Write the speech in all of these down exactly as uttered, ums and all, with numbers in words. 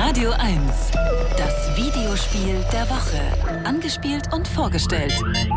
Radio eins. Das Videospiel der Woche. Angespielt und vorgestellt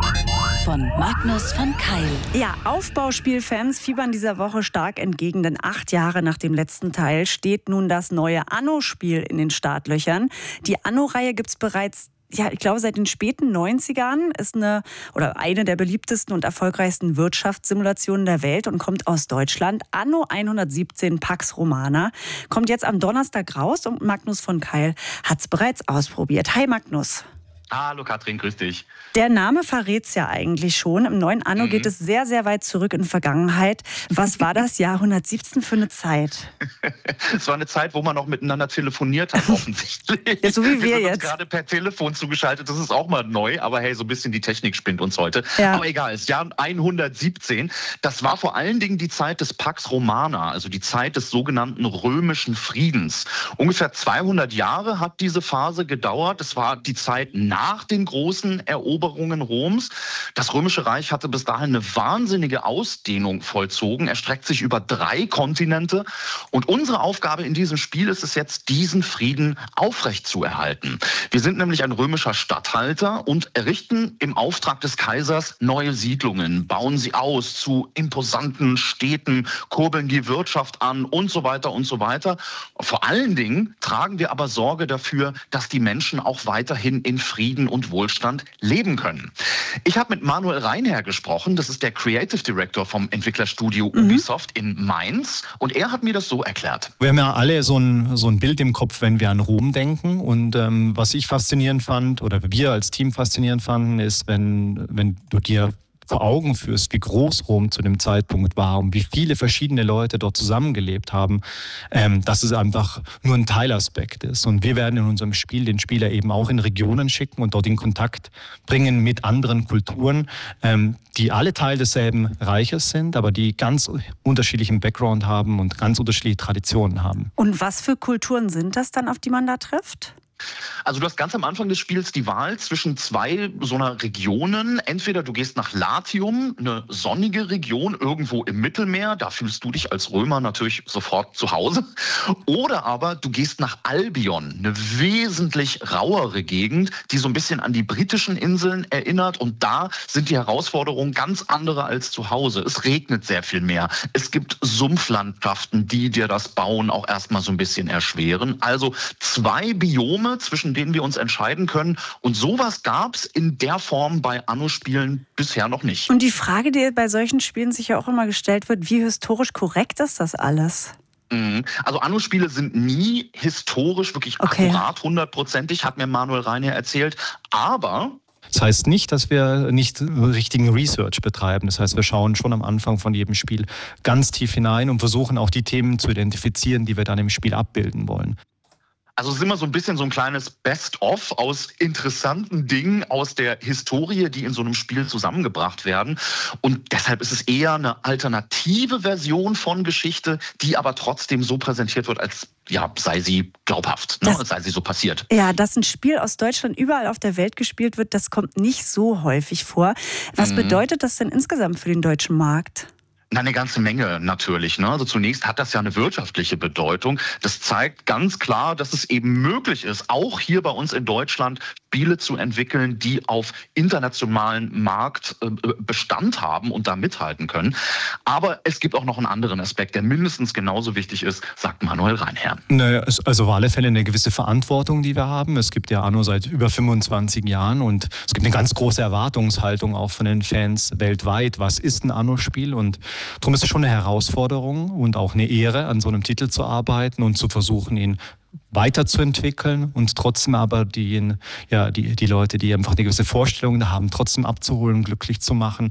von Magnus von Keil. Ja, Aufbauspielfans fiebern dieser Woche stark entgegen, denn acht Jahre nach dem letzten Teil steht nun das neue Anno-Spiel in den Startlöchern. Die Anno-Reihe gibt es bereits, ja, ich glaube, seit den späten neunzigern, ist eine oder eine der beliebtesten und erfolgreichsten Wirtschaftssimulationen der Welt und kommt aus Deutschland. Anno hundertsiebzehn Pax Romana kommt jetzt am Donnerstag raus und Magnus von Keil hat es bereits ausprobiert. Hi Magnus. Hallo Katrin, grüß dich. Der Name verrät's ja eigentlich schon. Im neuen Anno mhm. geht es sehr, sehr weit zurück in die Vergangenheit. Was war das Jahr hundertsiebzehn für eine Zeit? Es war eine Zeit, wo man noch miteinander telefoniert hat, offensichtlich. Ja, so wie wir, wir sind jetzt. Uns gerade per Telefon zugeschaltet, das ist auch mal neu, aber hey, so ein bisschen die Technik spinnt uns heute. Ja. Aber egal, das Jahr hundertsiebzehn, das war vor allen Dingen die Zeit des Pax Romana, also die Zeit des sogenannten römischen Friedens. Ungefähr zweihundert Jahre hat diese Phase gedauert. Es war die Zeit nach Nach den großen Eroberungen Roms. Das Römische Reich hatte bis dahin eine wahnsinnige Ausdehnung vollzogen, erstreckt sich über drei Kontinente. Und unsere Aufgabe in diesem Spiel ist es jetzt, diesen Frieden aufrechtzuerhalten. Wir sind nämlich ein römischer Statthalter und errichten im Auftrag des Kaisers neue Siedlungen, bauen sie aus zu imposanten Städten, kurbeln die Wirtschaft an und so weiter und so weiter. Vor allen Dingen tragen wir aber Sorge dafür, dass die Menschen auch weiterhin in Frieden und Wohlstand leben können. Ich habe mit Manuel Reinherr gesprochen, das ist der Creative Director vom Entwicklerstudio mhm. Ubisoft in Mainz und er hat mir das so erklärt. Wir haben ja alle so ein, so ein Bild im Kopf, wenn wir an Rom denken und ähm, was ich faszinierend fand oder wir als Team faszinierend fanden, ist, wenn, wenn du dir vor Augen führst, wie groß Rom zu dem Zeitpunkt war und wie viele verschiedene Leute dort zusammengelebt haben, ähm, dass es einfach nur ein Teilaspekt ist. Und wir werden in unserem Spiel den Spieler eben auch in Regionen schicken und dort in Kontakt bringen mit anderen Kulturen, ähm, die alle Teil desselben Reiches sind, aber die ganz unterschiedlichen Background haben und ganz unterschiedliche Traditionen haben. Und was für Kulturen sind das dann, auf die man da trifft? Also du hast ganz am Anfang des Spiels die Wahl zwischen zwei so einer Regionen. Entweder du gehst nach Latium, eine sonnige Region irgendwo im Mittelmeer, da fühlst du dich als Römer natürlich sofort zu Hause. Oder aber du gehst nach Albion, eine wesentlich rauere Gegend, die so ein bisschen an die britischen Inseln erinnert. Und da sind die Herausforderungen ganz andere als zu Hause. Es regnet sehr viel mehr. Es gibt Sumpflandschaften, die dir das Bauen auch erstmal so ein bisschen erschweren. Also zwei Biome, zwischen denen wir uns entscheiden können. Und sowas gab es in der Form bei Anno-Spielen bisher noch nicht. Und die Frage, die bei solchen Spielen sich ja auch immer gestellt wird, wie historisch korrekt ist das alles? Also Anno-Spiele sind nie historisch wirklich okay. akkurat, hundertprozentig, hat mir Manuel Reinherr erzählt. Aber das heißt nicht, dass wir nicht richtigen Research betreiben. Das heißt, wir schauen schon am Anfang von jedem Spiel ganz tief hinein und versuchen auch die Themen zu identifizieren, die wir dann im Spiel abbilden wollen. Also es ist immer so ein bisschen so ein kleines Best-of aus interessanten Dingen aus der Historie, die in so einem Spiel zusammengebracht werden. Und deshalb ist es eher eine alternative Version von Geschichte, die aber trotzdem so präsentiert wird, als ja, sei sie glaubhaft, ne? Das, sei sie so passiert. Ja, dass ein Spiel aus Deutschland überall auf der Welt gespielt wird, das kommt nicht so häufig vor. Was mhm. bedeutet das denn insgesamt für den deutschen Markt? Na, eine ganze Menge natürlich. Ne? Also zunächst hat das ja eine wirtschaftliche Bedeutung. Das zeigt ganz klar, dass es eben möglich ist, auch hier bei uns in Deutschland Spiele zu entwickeln, die auf internationalen Markt äh, Bestand haben und da mithalten können. Aber es gibt auch noch einen anderen Aspekt, der mindestens genauso wichtig ist, sagt Manuel Reinherr. Naja, also auf alle Fälle eine gewisse Verantwortung, die wir haben. Es gibt ja Anno seit über fünfundzwanzig Jahren und es gibt eine ganz große Erwartungshaltung auch von den Fans weltweit. Was ist ein Anno-Spiel? Und darum ist es schon eine Herausforderung und auch eine Ehre, an so einem Titel zu arbeiten und zu versuchen, ihn weiterzuentwickeln und trotzdem aber die, ja, die, die Leute, die einfach eine gewisse Vorstellung haben, trotzdem abzuholen, glücklich zu machen.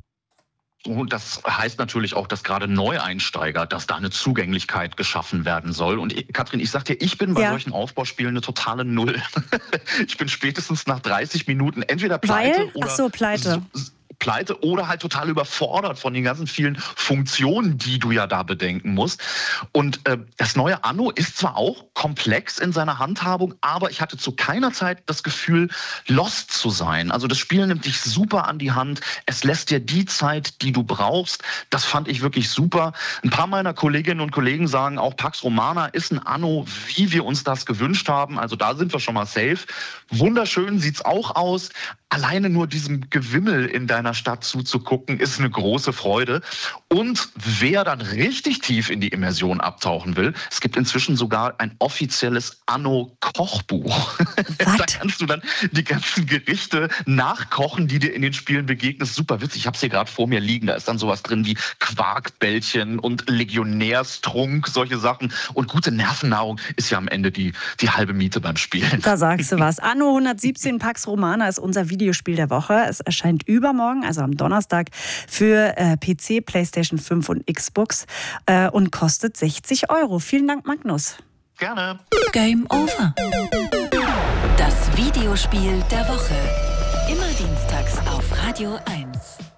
Und das heißt natürlich auch, dass gerade Neueinsteiger, dass da eine Zugänglichkeit geschaffen werden soll. Und ich, Katrin, ich sag dir, ich bin bei ja. solchen Aufbauspielen eine totale Null. Ich bin spätestens nach dreißig Minuten entweder pleite Weil? oder... Ach so, pleite. So, pleite oder halt total überfordert von den ganzen vielen Funktionen, die du ja da bedenken musst. Und äh, das neue Anno ist zwar auch komplex in seiner Handhabung, aber ich hatte zu keiner Zeit das Gefühl, lost zu sein. Also das Spiel nimmt dich super an die Hand. Es lässt dir die Zeit, die du brauchst. Das fand ich wirklich super. Ein paar meiner Kolleginnen und Kollegen sagen auch, Pax Romana ist ein Anno, wie wir uns das gewünscht haben. Also da sind wir schon mal safe. Wunderschön sieht's auch aus. Alleine nur diesem Gewimmel in deiner Stadt zuzugucken, ist eine große Freude. Und wer dann richtig tief in die Immersion abtauchen will, es gibt inzwischen sogar ein offizielles Anno-Kochbuch. Da kannst du dann die ganzen Gerichte nachkochen, die dir in den Spielen begegnen. Super witzig, ich habe es hier gerade vor mir liegen. Da ist dann sowas drin wie Quarkbällchen und Legionärstrunk, solche Sachen. Und gute Nervennahrung ist ja am Ende die, die halbe Miete beim Spielen. Da sagst du was. Anno hundertsiebzehn Pax Romana ist unser Videospiel der Woche. Es erscheint übermorgen, also am Donnerstag, für äh, P C, PlayStation fünf und Xbox äh, und kostet sechzig Euro. Vielen Dank, Magnus. Gerne. Game over. Das Videospiel der Woche. Immer dienstags auf Radio eins.